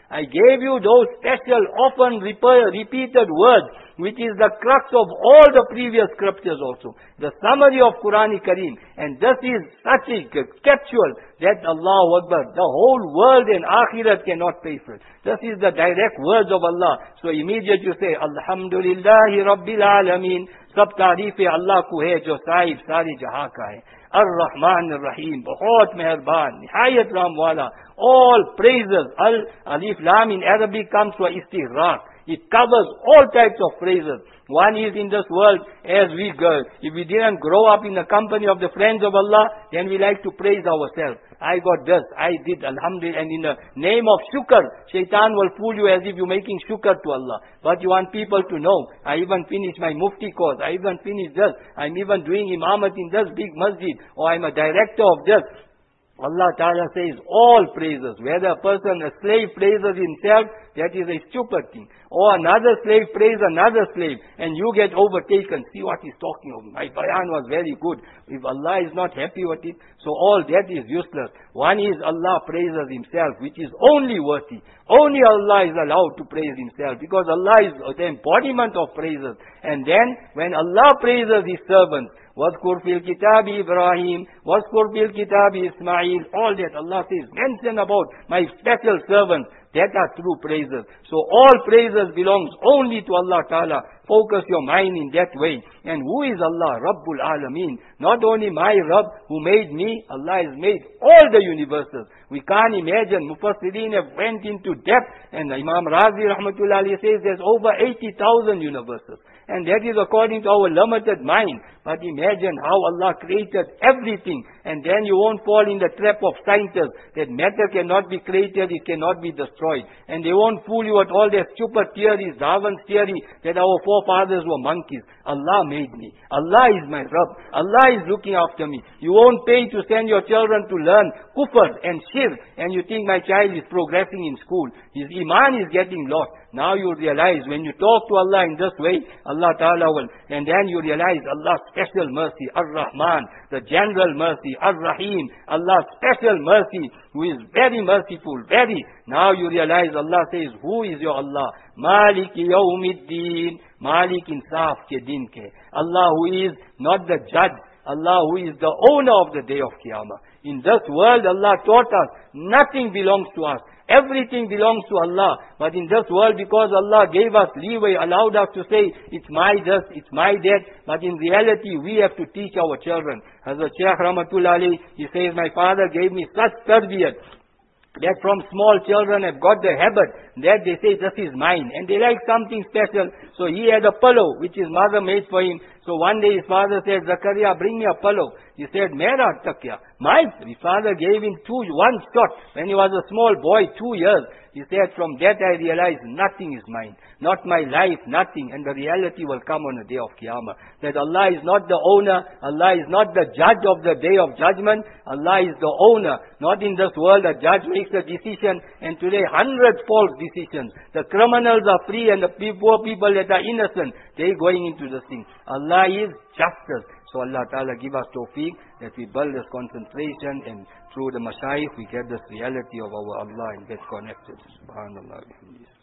I gave you those special, often repeated words, which is the crux of all the previous scriptures also. The summary of Quran Kareem. And this is such a capsule that Allahu Akbar, the whole world and Akhirat cannot pay for it. This is the direct words of Allah. So immediately you say, Alhamdulillahi Rabbil Alameen. Sab taarife Allah ko hai jo sahib sari jahan ka hai. Ar-Rahman Ar-Rahim. Bahut meherban. Nihayat Ram wala. All praises. Al-Alif Lam in Arabic comes for istighraq. It covers all types of praises. One is in this world as we go. If we didn't grow up in the company of the friends of Allah, then we like to praise ourselves. I got this, I did, alhamdulillah. And in the name of shukr, shaitan will fool you as if you're making shukr to Allah. But you want people to know, I even finished my mufti course, I even finished this, I'm even doing imamat in this big masjid, or I'm a director of this. Allah Ta'ala says all praises. Whether a person, a slave praises himself, that is a stupid thing. Or another slave praises another slave, and you get overtaken. See what he's talking of. My bayan was very good. If Allah is not happy with it, so all that is useless. One is Allah praises himself, which is only worthy. Only Allah is allowed to praise himself, because Allah is the embodiment of praises. And then, when Allah praises his servants, وَاذْكُرْ فِي الْكِتَابِ إِبْرَاهِيمَ وَاذْكُرْ فِي الْكِتَابِ إِسْمَعِيلَ. All that Allah says, mention about my special servants. That are true praises. So all praises belongs only to Allah Ta'ala. Focus your mind in that way. And who is Allah? Rabbul Alameen. Not only my Rabb who made me, Allah has made all the universes. We can't imagine. Mufassirin have went into depth, and Imam Razi Rahmatullah Alayhi says there's over eighty thousand universes. And that is according to our limited mind. But imagine how Allah created everything. And then you won't fall in the trap of scientists that matter cannot be created, it cannot be destroyed. And they won't fool you with all their stupid theories, Darwin's theory, that our forefathers were monkeys. Allah made me. Allah is my Rabb. Allah is looking after me. You won't pay to send your children to learn kufr and shirk, and you think my child is progressing in school. His iman is getting lost. Now you realize when you talk to Allah in this way, Allah Ta'ala will, and then you realize Allah's special mercy, Ar-Rahman, the general mercy, Ar-Rahim, Allah's special mercy, who is very merciful, very. Now you realize Allah says, who is your Allah? Malik Yawmiddin, Malik Insaf ke din ke. Allah who is not the judge, Allah who is the owner of the day of Qiyamah. In this world, Allah taught us, nothing belongs to us. Everything belongs to Allah. But in this world, because Allah gave us leeway, allowed us to say, it's my this, it's my that. But in reality, we have to teach our children. Hazrat Shaykh Rahmatullah Alayhi, he says, my father gave me such tarbiyat, that from small children have got the habit that they say, this is mine. And they like something special. So he had a pillow, which his mother made for him. So one day his father said, Zakaria, bring me a pillow. He said, Mera takya. Mine. His father gave him two, one shot when he was a small boy, two years. He said, from that I realized nothing is mine. Not my life, nothing. And the reality will come on the day of Qiyamah. That Allah is not the owner. Allah is not the judge of the day of judgment. Allah is the owner. Not in this world a judge makes a decision, and today hundred false decisions. The criminals are free and the poor people that are innocent, they going into this thing. Allah is justice. So Allah Ta'ala give us tawfiq that we build this concentration, and through the mashayikh we get this reality of our Allah and get connected. Subhanallah.